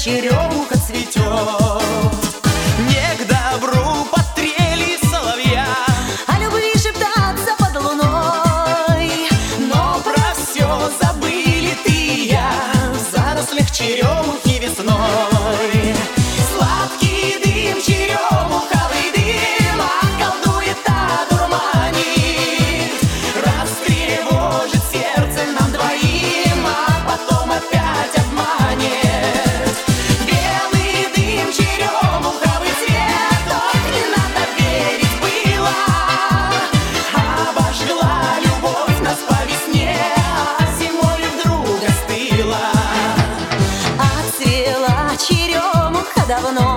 черемуха цветет. Не к добру под трели соловья, о любви шептаться под луной. но про все забыли ты и я в зарослях черемухи весной. Сладкий дым, черемуховый дым околдует, одурманит, растревожит сердце нам двоим, а потом опять обманет. Белый дым, черемуховый цвет, ох, не надо верить было. Обожгла любовь нас по весне, а зимой вдруг остыла. Отцвела черемуха давно,